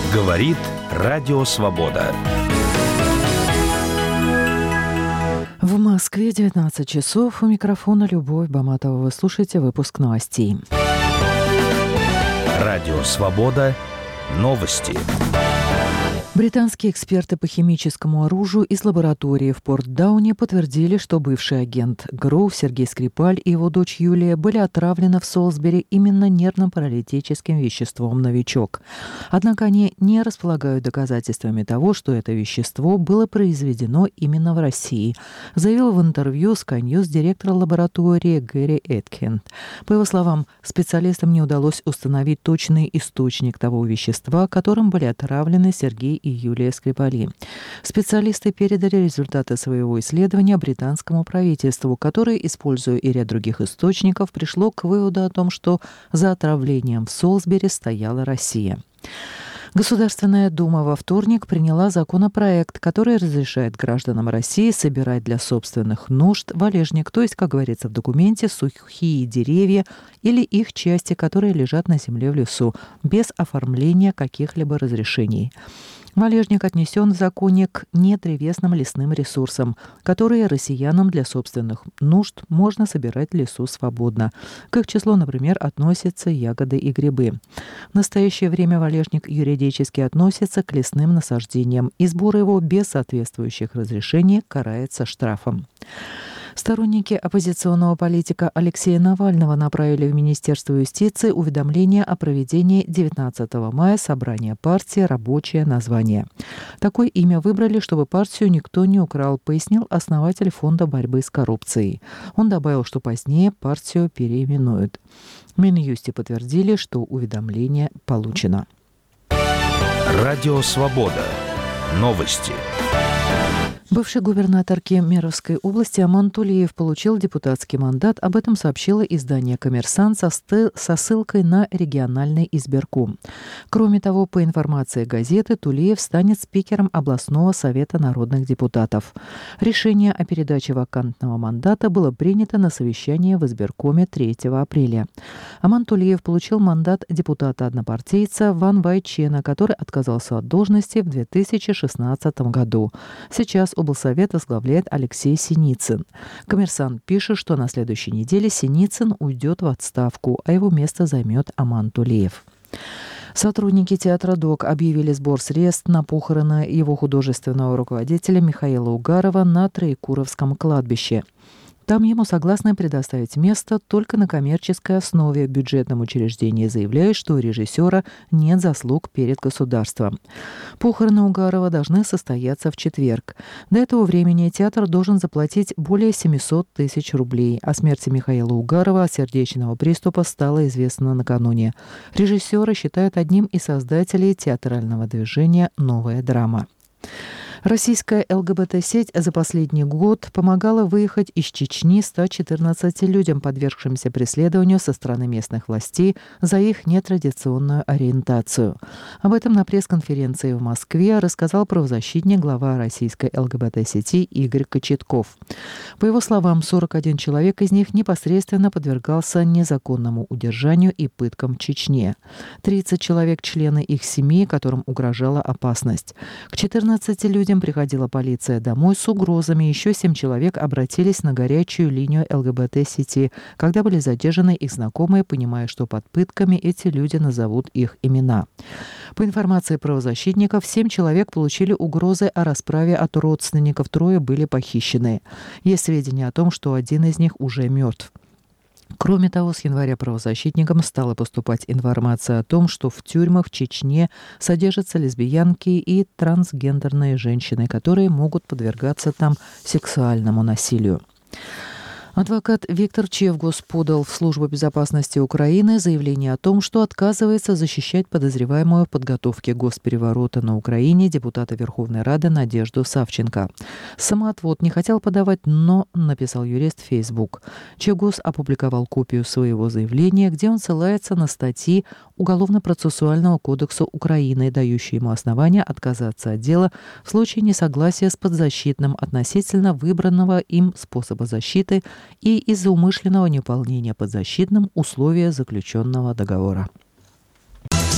Говорит Радио Свобода. В Москве 19 часов. У микрофона Любовь Баматова. Вы слушаете выпуск новостей. Радио Свобода. Новости. Британские эксперты по химическому оружию из лаборатории в Портдауне подтвердили, что бывший агент ГРУ Сергей Скрипаль и его дочь Юлия были отравлены в Солсбери именно нервно-паралитическим веществом «Новичок». Однако они не располагают доказательствами того, что это вещество было произведено именно в России, заявил в интервью Sky News директор лаборатории Гэри Эткинд. По его словам, специалистам не удалось установить точный источник того вещества, которым были отравлены Сергей и Юлия Скрипали. Специалисты передали результаты своего исследования британскому правительству, которое, используя и ряд других источников, пришло к выводу о том, что за отравлением в Солсбери стояла Россия. Государственная Дума во вторник приняла законопроект, который разрешает гражданам России собирать для собственных нужд валежник, то есть, как говорится в документе, сухие деревья или их части, которые лежат на земле в лесу, без оформления каких-либо разрешений. Валежник отнесен в законе к недревесным лесным ресурсам, которые россиянам для собственных нужд можно собирать в лесу свободно. К их числу, например, относятся ягоды и грибы. В настоящее время валежник юридически относится к лесным насаждениям, и сбор его без соответствующих разрешений карается штрафом. Сторонники оппозиционного политика Алексея Навального направили в Министерство юстиции уведомление о проведении 19 мая собрания партии «Рабочее название». Такое имя выбрали, чтобы партию никто не украл, пояснил основатель Фонда борьбы с коррупцией. Он добавил, что позднее партию переименуют. В Минюсте подтвердили, что уведомление получено. Радио Свобода. Новости. Бывший губернатор Кемеровской области Аман Тулеев получил депутатский мандат. Об этом сообщило издание «Коммерсант» со ссылкой на региональный избирком. Кроме того, по информации газеты, Тулеев станет спикером областного совета народных депутатов. Решение о передаче вакантного мандата было принято на совещании в избиркоме 3 апреля. Аман Тулеев получил мандат депутата-однопартийца Ван Вайчена, который отказался от должности в 2016 году. Сейчас облсовет возглавляет Алексей Синицын. «Коммерсант» пишет, что на следующей неделе Синицын уйдет в отставку, а его место займет Аман Тулеев. Сотрудники театра ДОК объявили сбор средств на похороны его художественного руководителя Михаила Угарова на Троекуровском кладбище. Там ему согласны предоставить место только на коммерческой основе. В бюджетном учреждении заявляют, что у режиссера нет заслуг перед государством. Похороны Угарова должны состояться в четверг. До этого времени театр должен заплатить более 700 тысяч рублей. О смерти Михаила Угарова от сердечного приступа стало известно накануне. Режиссера считают одним из создателей театрального движения «Новая драма». Российская ЛГБТ-сеть за последний год помогала выехать из Чечни 114 людям, подвергшимся преследованию со стороны местных властей за их нетрадиционную ориентацию. Об этом на пресс-конференции в Москве рассказал правозащитник, глава российской ЛГБТ-сети Игорь Кочетков. По его словам, 41 человек из них непосредственно подвергался незаконному удержанию и пыткам в Чечне. 30 человек – члены их семьи, которым угрожала опасность. К 14 людям приходила полиция домой с угрозами. Еще 7 человек обратились на горячую линию ЛГБТ-сети, когда были задержаны их знакомые, понимая, что под пытками эти люди назовут их имена. По информации правозащитников, 7 человек получили угрозы о расправе от родственников, 3 были похищены. Есть сведения о том, что один из них уже мертв. Кроме того, с января правозащитникам стала поступать информация о том, что в тюрьмах в Чечне содержатся лесбиянки и трансгендерные женщины, которые могут подвергаться там сексуальному насилию. Адвокат Виктор Чевгус подал в Службу безопасности Украины заявление о том, что отказывается защищать подозреваемую в подготовке госпереворота на Украине депутата Верховной Рады Надежду Савченко. Самоотвод не хотел подавать, но написал юрист в Facebook. Чевгус опубликовал копию своего заявления, где он ссылается на статьи Уголовно-процессуального кодекса Украины, дающие ему основания отказаться от дела в случае несогласия с подзащитным относительно выбранного им способа защиты и из-за умышленного невыполнения подзащитным условия заключенного договора.